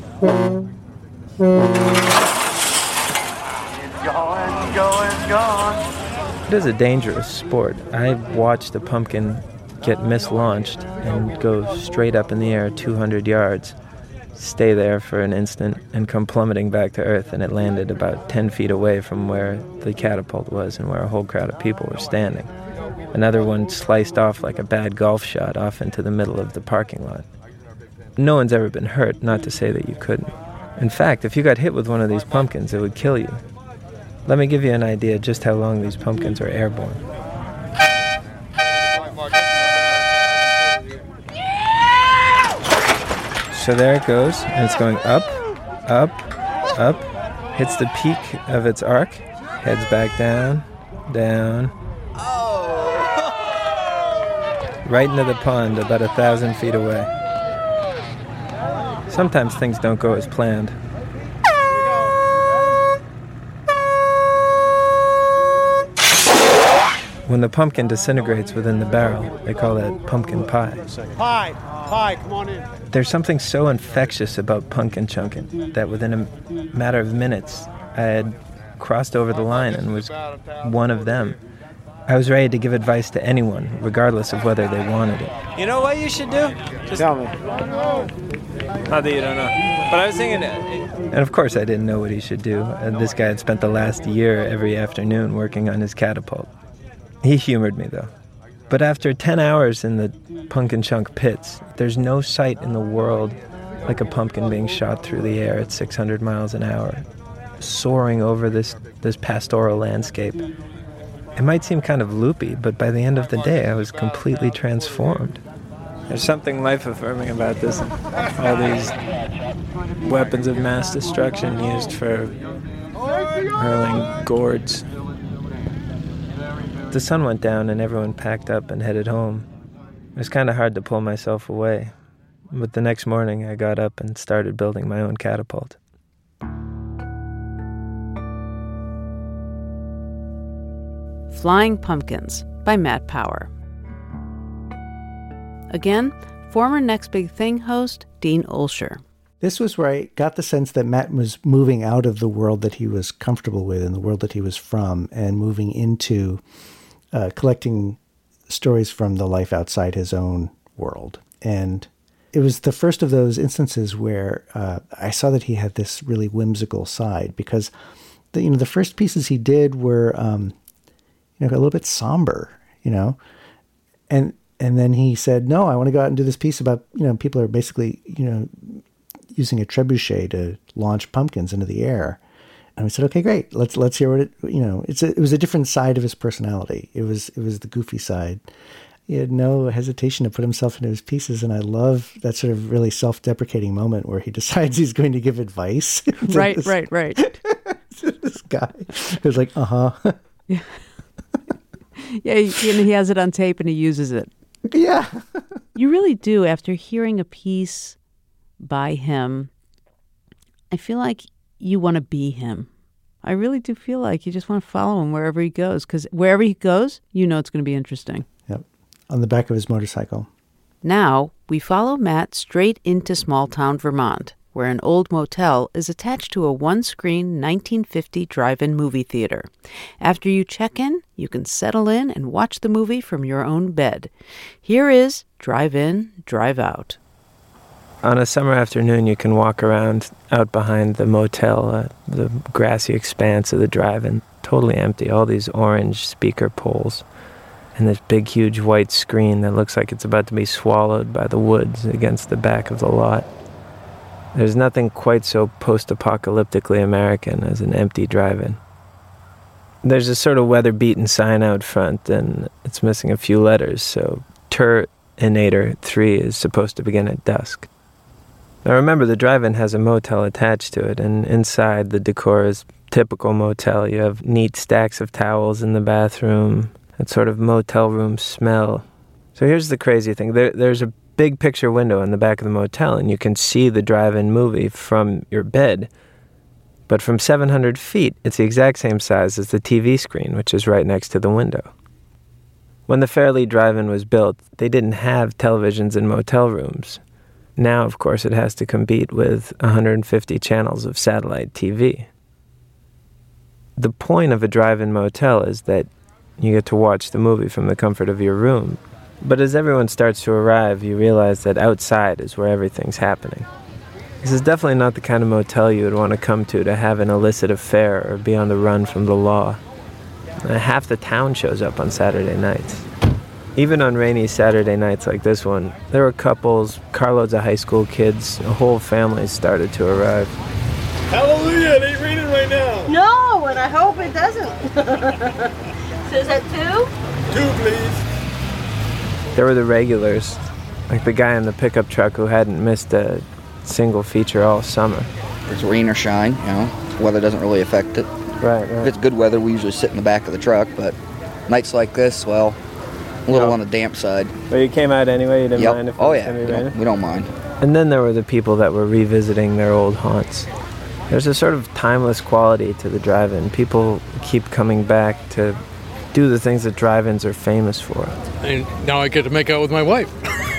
Going, going, going. It is a dangerous sport. I watched a pumpkin get mislaunched and go straight up in the air two hundred yards, stay there for an instant, and come plummeting back to Earth, and it landed about ten feet away from where the catapult was and where a whole crowd of people were standing. Another one sliced off like a bad golf shot off into the middle of the parking lot. No one's ever been hurt, not to say that you couldn't. In fact, if you got hit with one of these pumpkins, it would kill you. Let me give you an idea just how long these pumpkins are airborne. So there it goes, and it's going up, up, up, hits the peak of its arc, heads back down, down, right into the pond about a thousand feet away. Sometimes things don't go as planned. When the pumpkin disintegrates within the barrel, they call that pumpkin pie. Pie, pie, come on in. There's something so infectious about pumpkin chunking that within a matter of minutes, I had crossed over the line and was one of them. I was ready to give advice to anyone, regardless of whether they wanted it. You know what you should do? Just tell me. Not that you don't know. But I was thinking... And of course I didn't know what he should do. And this guy had spent the last year every afternoon working on his catapult. He humored me, though. But after ten hours in the pumpkin chunk pits, there's no sight in the world like a pumpkin being shot through the air at six hundred miles an hour, soaring over this, this pastoral landscape. It might seem kind of loopy, but by the end of the day, I was completely transformed. There's something life-affirming about this. All these weapons of mass destruction used for hurling gourds. The sun went down and everyone packed up and headed home. It was kind of hard to pull myself away. But the next morning, I got up and started building my own catapult. Flying Pumpkins by Matt Power. Again, former Next Big Thing host Dean Olsher. This was where I got the sense that Matt was moving out of the world that he was comfortable with and the world that he was from and moving into uh, collecting stories from the life outside his own world. And it was the first of those instances where uh, I saw that he had this really whimsical side because the, you know, the first pieces he did were um, you know, a little bit somber, you know, and and then he said, no, I want to go out and do this piece about, you know, people are basically, you know, using a trebuchet to launch pumpkins into the air. And we said, okay, great. Let's let's hear what it, you know, it's a, it was a different side of his personality. It was it was the goofy side. He had no hesitation to put himself into his pieces. And I love that sort of really self-deprecating moment where he decides he's going to give advice. Right, this, right, right. This guy who's like, uh-huh. Yeah. Yeah, he, and he has it on tape and he uses it. Yeah. You really do. After hearing a piece by him, I feel like you want to be him. I really do feel like you just want to follow him wherever he goes, because wherever he goes, you know it's going to be interesting. Yep. On the back of his motorcycle. Now, we follow Matt straight into small-town Vermont, where an old motel is attached to a one-screen nineteen fifty drive-in movie theater. After you check in, you can settle in and watch the movie from your own bed. Here is Drive In, Drive Out. On a summer afternoon, you can walk around out behind the motel, uh, the grassy expanse of the drive-in, totally empty, all these orange speaker poles, and this big, huge white screen that looks like it's about to be swallowed by the woods against the back of the lot. There's nothing quite so post-apocalyptically American as an empty drive-in. There's a sort of weather-beaten sign out front, and it's missing a few letters, so Terminator three is supposed to begin at dusk. Now remember, the drive-in has a motel attached to it, and inside the decor is typical motel. You have neat stacks of towels in the bathroom, that sort of motel room smell. So here's the crazy thing. There, there's a big picture window in the back of the motel, and you can see the drive-in movie from your bed. But from seven hundred feet, it's the exact same size as the T V screen, which is right next to the window. When the Fairleigh Drive-In was built, they didn't have televisions in motel rooms. Now, of course, it has to compete with one hundred fifty channels of satellite T V. The point of a drive-in motel is that you get to watch the movie from the comfort of your room. But as everyone starts to arrive, you realize that outside is where everything's happening. This is definitely not the kind of motel you would want to come to to have an illicit affair or be on the run from the law. Uh, half the town shows up on Saturday nights. Even on rainy Saturday nights like this one, there were couples, carloads of high school kids, a whole family started to arrive. Hallelujah, it ain't raining right now. No, and I hope it doesn't. So is that two? Two, please. There were the regulars, like the guy in the pickup truck who hadn't missed a single feature all summer. It's rain or shine, you know. Weather doesn't really affect it. Right, right. If it's good weather, we usually sit in the back of the truck, but nights like this, well, a little No. on the damp side. But you came out anyway, you didn't Yep. mind if it Oh was yeah, gonna be we don't, raining? we don't mind. And then there were the people that were revisiting their old haunts. There's a sort of timeless quality to the drive-in. People keep coming back to do the things that drive-ins are famous for. And now I get to make out with my wife.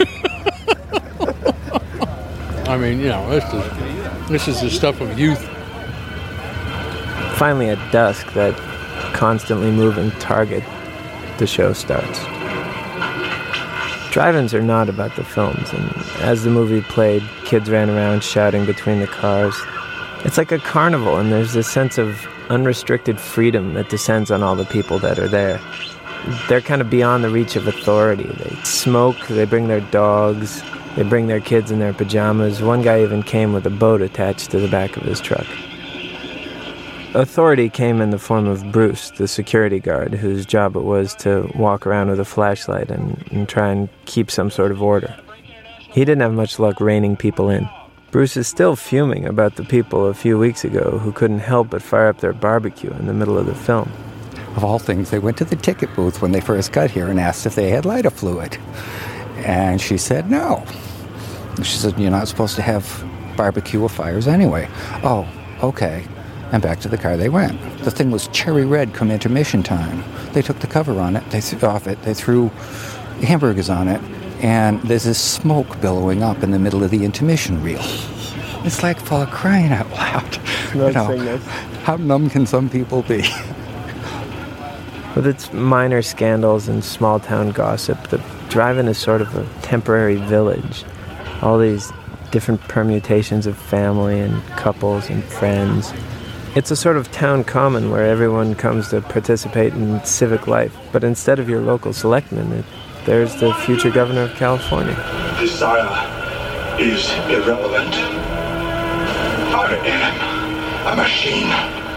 I mean, you know, this is, this is the stuff of youth. Finally, at dusk, that constantly moving target, the show starts. Drive-ins are not about the films, and as the movie played, kids ran around shouting between the cars. It's like a carnival, and there's this sense of unrestricted freedom that descends on all the people that are there. They're kind of beyond the reach of authority. They smoke, they bring their dogs, they bring their kids in their pajamas. One guy even came with a boat attached to the back of his truck. Authority came in the form of Bruce, the security guard, whose job it was to walk around with a flashlight and, and try and keep some sort of order. He didn't have much luck reining people in. Bruce is still fuming about the people a few weeks ago who couldn't help but fire up their barbecue in the middle of the film. Of all things, they went to the ticket booth when they first got here and asked if they had lighter fluid. And she said no. She said, you're not supposed to have barbecue or fires anyway. Oh, okay. And back to the car they went. The thing was cherry red come intermission time. They took the cover on it, they threw off it, they threw hamburgers on it, and there's this smoke billowing up in the middle of the intermission reel. It's like, for crying out loud. No You know, signals. how numb can some people be? With its minor scandals and small-town gossip, the drive-in is sort of a temporary village. All these different permutations of family and couples and friends. It's a sort of town common where everyone comes to participate in civic life. But instead of your local selectman, it, there's the future governor of California. Desire is irrelevant. I am a machine.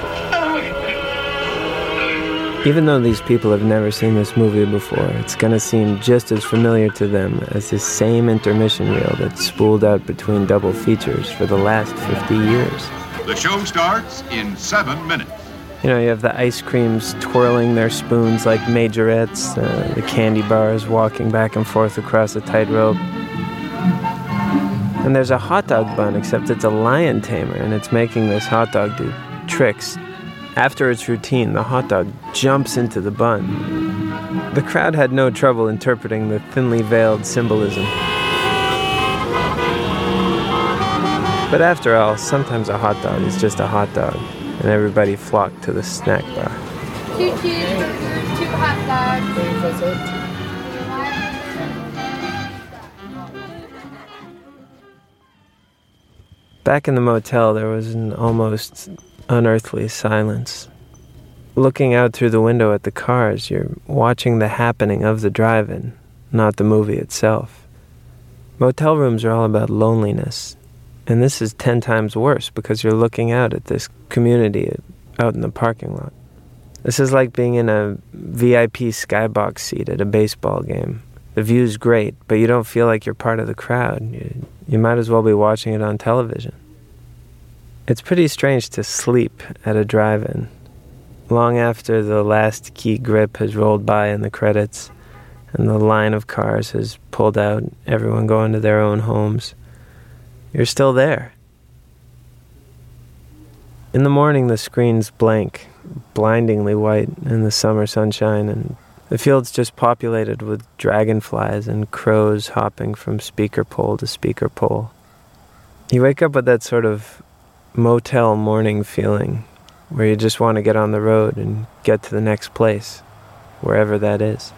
Even though these people have never seen this movie before, it's going to seem just as familiar to them as this same intermission reel that's spooled out between double features for the last fifty years. The show starts in seven minutes. You know, you have the ice creams twirling their spoons like majorettes, uh, the candy bars walking back and forth across a tightrope. And there's a hot dog bun, except it's a lion tamer, and it's making this hot dog do tricks. After its routine, the hot dog jumps into the bun. The crowd had no trouble interpreting the thinly veiled symbolism. But after all, sometimes a hot dog is just a hot dog, and everybody flocked to the snack bar. Two cheeseburgers, two hot dogs. Back in the motel, there was an almost unearthly silence. Looking out through the window at the cars, you're watching the happening of the drive-in, not the movie itself. Motel rooms are all about loneliness, and this is ten times worse because you're looking out at this community out in the parking lot. This is like being in a V I P skybox seat at a baseball game. The view's great, but you don't feel like you're part of the crowd. You, you might as well be watching it on television. It's pretty strange to sleep at a drive-in. Long after the last key grip has rolled by in the credits and the line of cars has pulled out, everyone going to their own homes, you're still there. In the morning, the screen's blank, blindingly white in the summer sunshine, and the field's just populated with dragonflies and crows hopping from speaker pole to speaker pole. You wake up with that sort of motel morning feeling where you just want to get on the road and get to the next place, wherever that is.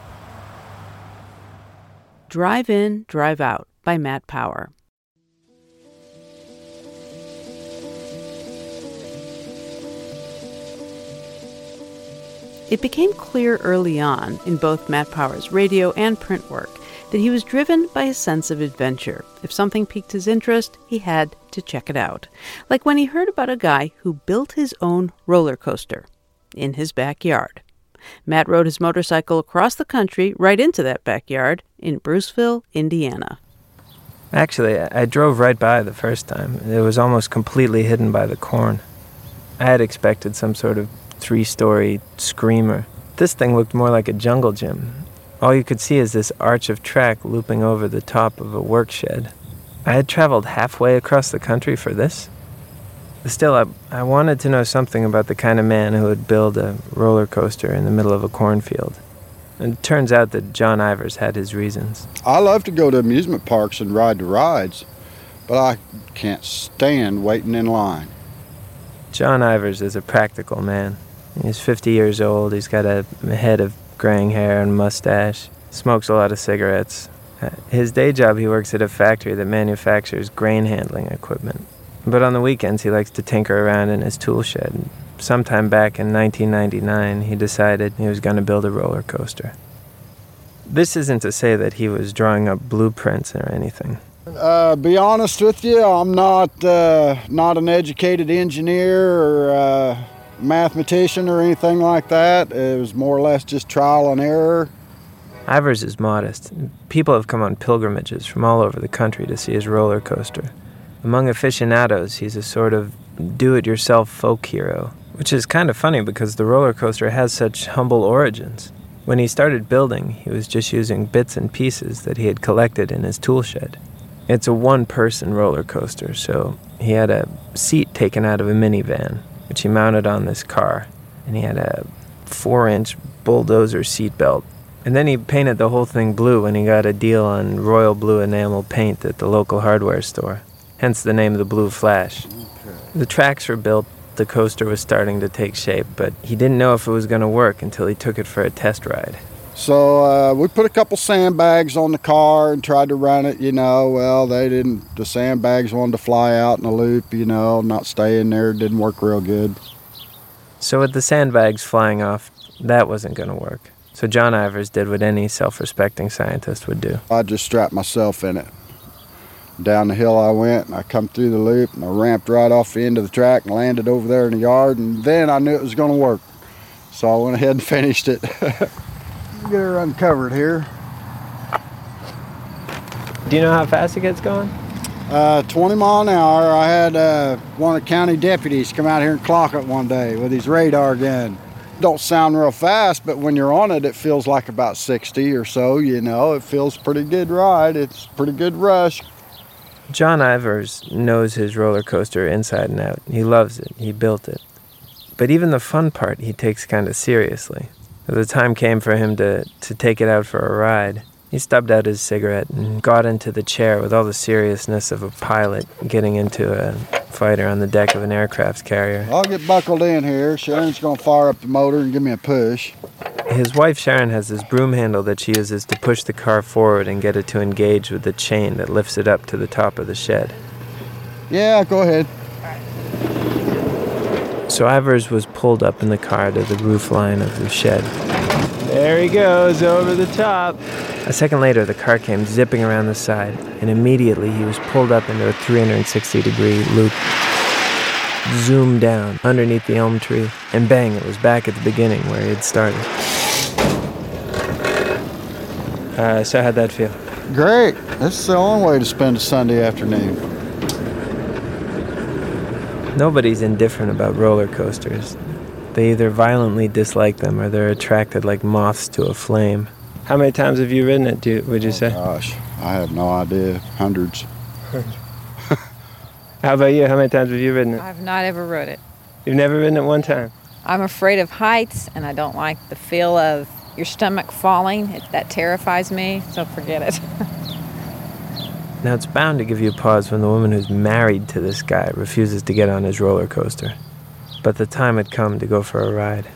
Drive In, Drive Out by Matt Power. It became clear early on in both Matt Power's radio and print work that he was driven by a sense of adventure. If something piqued his interest, he had to check it out. Like when he heard about a guy who built his own roller coaster. in his backyard. Matt rode his motorcycle across the country right into that backyard in Bruceville, Indiana. Actually, I drove right by the first time. It was almost completely hidden by the corn. I had expected some sort of three-story screamer. This thing looked more like a jungle gym. All you could see is this arch of track looping over the top of a work shed. I had traveled halfway across the country for this. Still, I, I wanted to know something about the kind of man who would build a roller coaster in the middle of a cornfield. And it turns out that John Ivers had his reasons. I love to go to amusement parks and ride the rides, but I can't stand waiting in line. John Ivers is a practical man. He's fifty years old, he's got a head of graying hair and mustache, smokes a lot of cigarettes. His day job, he works at a factory that manufactures grain handling equipment. But on the weekends, he likes to tinker around in his tool shed. Sometime back in nineteen ninety-nine, he decided he was going to build a roller coaster. This isn't to say that he was drawing up blueprints or anything. Uh, be honest with you, I'm not uh, not an educated engineer or uh, mathematician or anything like that. It was more or less just trial and error. Ivers is modest. People have come on pilgrimages from all over the country to see his roller coaster. Among aficionados, he's a sort of do-it-yourself folk hero, which is kind of funny because the roller coaster has such humble origins. When he started building, he was just using bits and pieces that he had collected in his tool shed. It's a one-person roller coaster, so he had a seat taken out of a minivan, which he mounted on this car, and he had a four-inch bulldozer seat belt. And then he painted the whole thing blue when he got a deal on royal blue enamel paint at the local hardware store. Hence the name of the Blue Flash. Okay. The tracks were built, the coaster was starting to take shape, but he didn't know if it was going to work until he took it for a test ride. So uh, we put a couple sandbags on the car and tried to run it, you know. Well, they didn't, the sandbags wanted to fly out in a loop, you know, not stay in there. It didn't work real good. So with the sandbags flying off, that wasn't going to work. So John Ivers did what any self-respecting scientist would do. I just strapped myself in it. Down the hill I went, and I come through the loop, and I ramped right off the end of the track and landed over there in the yard, and then I knew it was going to work. So I went ahead and finished it. Get her uncovered here. Do you know how fast it gets going? Uh, twenty mile an hour. I had uh, one of the county deputies come out here and clock it one day with his radar gun. Don't sound real fast, but when you're on it, it feels like about sixty or so, you know. It feels pretty good ride. It's pretty good rush. John Ivers knows his roller coaster inside and out. He loves it. He built it. But even the fun part he takes kind of seriously. The time came for him to, to take it out for a ride. He stubbed out his cigarette and got into the chair with all the seriousness of a pilot getting into a fighter on the deck of an aircraft carrier. I'll get buckled in here. Sharon's going to fire up the motor and give me a push. His wife Sharon has this broom handle that she uses to push the car forward and get it to engage with the chain that lifts it up to the top of the shed. Yeah, go ahead. So Ivers was pulled up in the car to the roof line of the shed. There he goes, over the top. A second later, the car came zipping around the side, and immediately he was pulled up into a three hundred sixty degree loop. Zoomed down underneath the elm tree, and bang, it was back at the beginning where he had started. Uh, so how'd that feel? Great. This is the only way to spend a Sunday afternoon. Nobody's indifferent about roller coasters. They either violently dislike them or they're attracted like moths to a flame. How many times have you ridden it, do you, would you oh, say? Gosh, I have no idea. Hundreds. How about you? How many times have you ridden it? I've not ever rode it. You've never ridden it one time? I'm afraid of heights, and I don't like the feel of your stomach falling. It, that terrifies me, so forget it. Now, it's bound to give you pause when the woman who's married to this guy refuses to get on his roller coaster. But the time had come to go for a ride.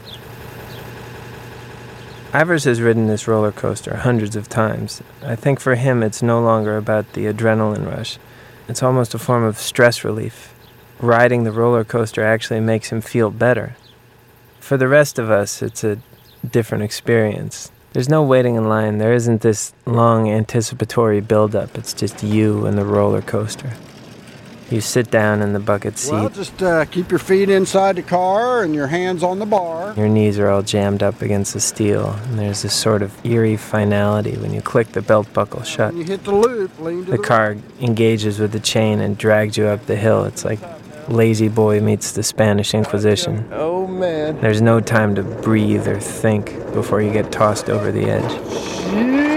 Ivers has ridden this roller coaster hundreds of times. I think for him it's no longer about the adrenaline rush. It's almost a form of stress relief. Riding the roller coaster actually makes him feel better. For the rest of us, it's a different experience. There's no waiting in line. There isn't this long anticipatory build-up. It's just you and the roller coaster. You sit down in the bucket seat. Well, just uh, keep your feet inside the car and your hands on the bar. Your knees are all jammed up against the steel, and there's this sort of eerie finality when you click the belt buckle shut. When you hit the loop, lean to The the car engages with the chain and drags you up the hill. It's like Lazy Boy meets the Spanish Inquisition. Oh, man. There's no time to breathe or think before you get tossed over the edge.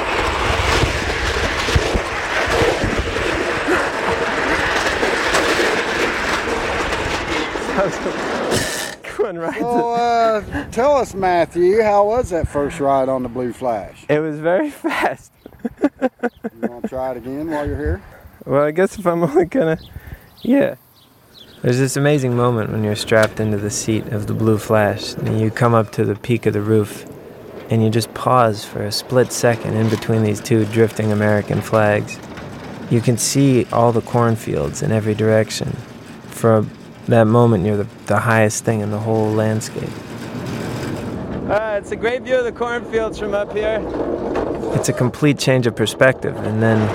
So, uh, tell us, Matthew, how was that first ride on the Blue Flash? It was very fast. You want to try it again while you're here? Well, I guess if I'm only gonna... Yeah. There's this amazing moment when you're strapped into the seat of the Blue Flash and you come up to the peak of the roof and you just pause for a split second in between these two drifting American flags. You can see all the cornfields in every direction. For that moment, you're the, the highest thing in the whole landscape. Uh, it's a great view of the cornfields from up here. It's a complete change of perspective, and then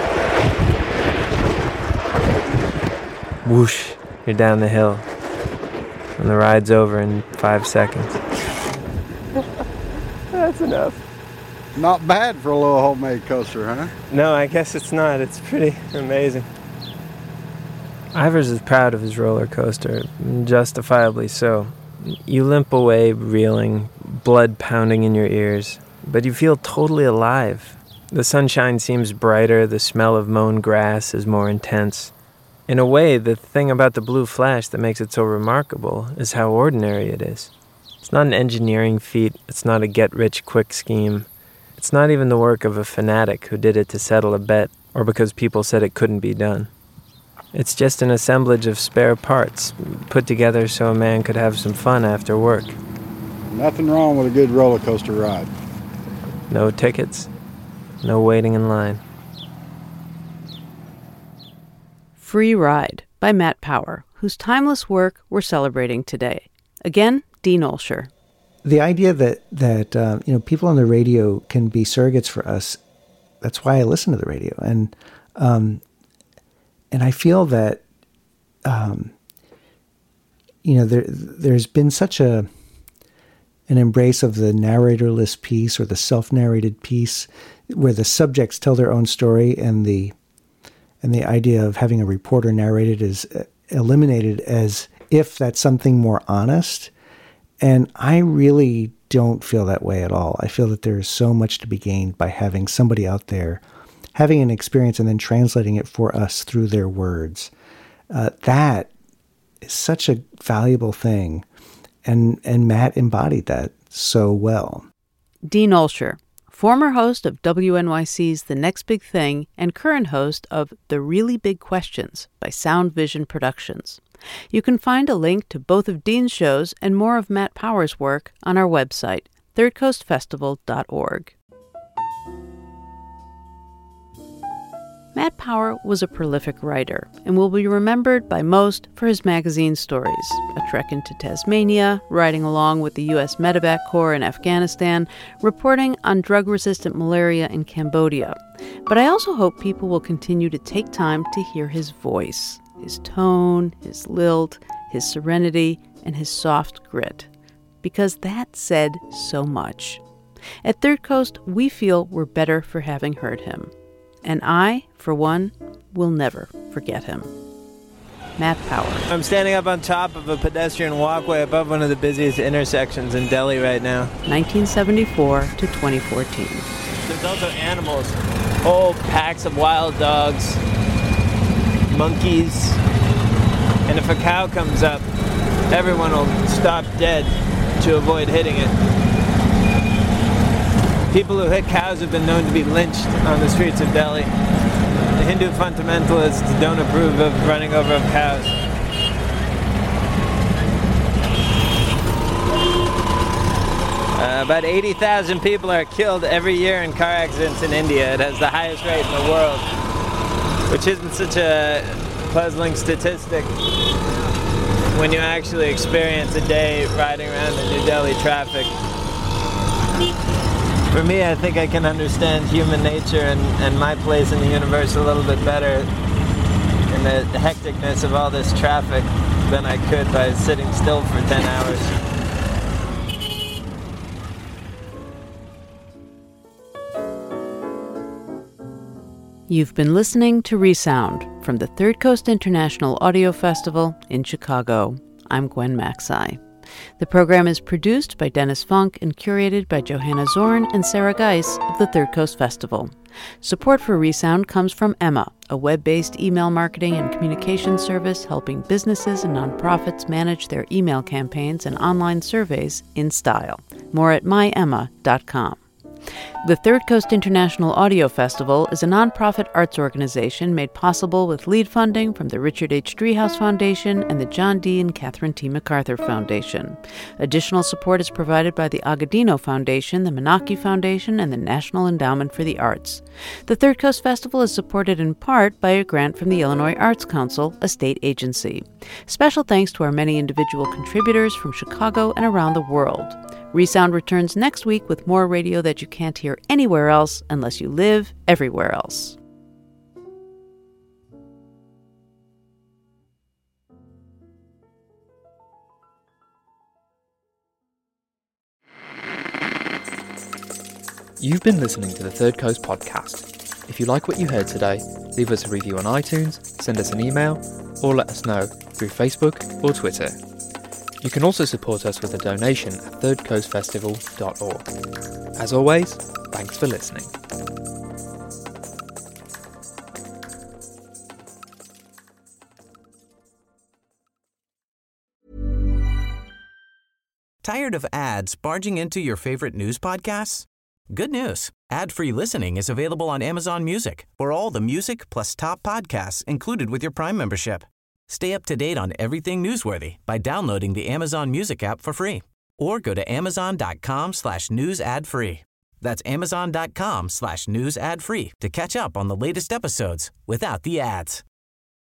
whoosh, you're down the hill. And the ride's over in five seconds. That's enough. Not bad for a little homemade coaster, huh? No, I guess it's not. It's pretty amazing. Ivers is proud of his roller coaster, justifiably so. You limp away, reeling, blood pounding in your ears, but you feel totally alive. The sunshine seems brighter, the smell of mown grass is more intense. In a way, the thing about the Blue Flash that makes it so remarkable is how ordinary it is. It's not an engineering feat, it's not a get-rich-quick scheme. It's not even the work of a fanatic who did it to settle a bet or because people said it couldn't be done. It's just an assemblage of spare parts put together so a man could have some fun after work. Nothing wrong with a good roller coaster ride. No tickets, no waiting in line. Free Ride by Matt Power, whose timeless work we're celebrating today. Again, Dean Olsher. The idea that, that uh, you know, people on the radio can be surrogates for us, that's why I listen to the radio. And um, and I feel that, um, you know, there there's been such a an embrace of the narratorless piece or the self-narrated piece where the subjects tell their own story and the and the idea of having a reporter narrate it is eliminated as if that's something more honest. And I really don't feel that way at all. I feel that there is so much to be gained by having somebody out there having an experience and then translating it for us through their words. Uh, that is such a valuable thing. And, and Matt embodied that so well. Dean Olsher, former host of W N Y C's The Next Big Thing and current host of The Really Big Questions by Sound Vision Productions. You can find a link to both of Dean's shows and more of Matt Power's work on our website, third coast festival dot org. Matt Power was a prolific writer and will be remembered by most for his magazine stories, A Trek into Tasmania, riding along with the U S Medevac Corps in Afghanistan, reporting on drug-resistant malaria in Cambodia. But I also hope people will continue to take time to hear his voice, his tone, his lilt, his serenity, and his soft grit, because that said so much. At Third Coast, we feel we're better for having heard him. And I, for one, will never forget him. Matt Power. I'm standing up on top of a pedestrian walkway above one of the busiest intersections in Delhi right now. nineteen seventy-four to twenty fourteen. There's also animals, whole packs of wild dogs, monkeys, and if a cow comes up, everyone will stop dead to avoid hitting it. People who hit cows have been known to be lynched on the streets of Delhi. The Hindu fundamentalists don't approve of running over of cows. Uh, about eighty thousand people are killed every year in car accidents in India. It has the highest rate in the world, which isn't such a puzzling statistic when you actually experience a day riding around in New Delhi traffic. For me, I think I can understand human nature and, and my place in the universe a little bit better in from the hecticness of all this traffic than I could by sitting still for ten hours. You've been listening to Resound from the Third Coast International Audio Festival in Chicago. I'm Gwen Macsai. The program is produced by Dennis Funk and curated by Johanna Zorn and Sarah Geis of the Third Coast Festival. Support for Resound comes from Emma, a web-based email marketing and communication service helping businesses and nonprofits manage their email campaigns and online surveys in style. More at my emma dot com. The Third Coast International Audio Festival is a nonprofit arts organization made possible with lead funding from the Richard H. Driehaus Foundation and the John D. and Catherine T. MacArthur Foundation. Additional support is provided by the Agudino Foundation, the Menaki Foundation, and the National Endowment for the Arts. The Third Coast Festival is supported in part by a grant from the Illinois Arts Council, a state agency. Special thanks to our many individual contributors from Chicago and around the world. Resound returns next week with more radio that you can't hear anywhere else unless you live everywhere else. You've been listening to the Third Coast Podcast. If you like what you heard today, leave us a review on iTunes, send us an email, or let us know through Facebook or Twitter. You can also support us with a donation at third coast festival dot org. As always, thanks for listening. Tired of ads barging into your favorite news podcasts? Good news. Ad-free listening is available on Amazon Music for all the music plus top podcasts included with your Prime membership. Stay up to date on everything newsworthy by downloading the Amazon Music app for free or go to amazon.com slash news ad free. That's amazon.com slash news ad free to catch up on the latest episodes without the ads.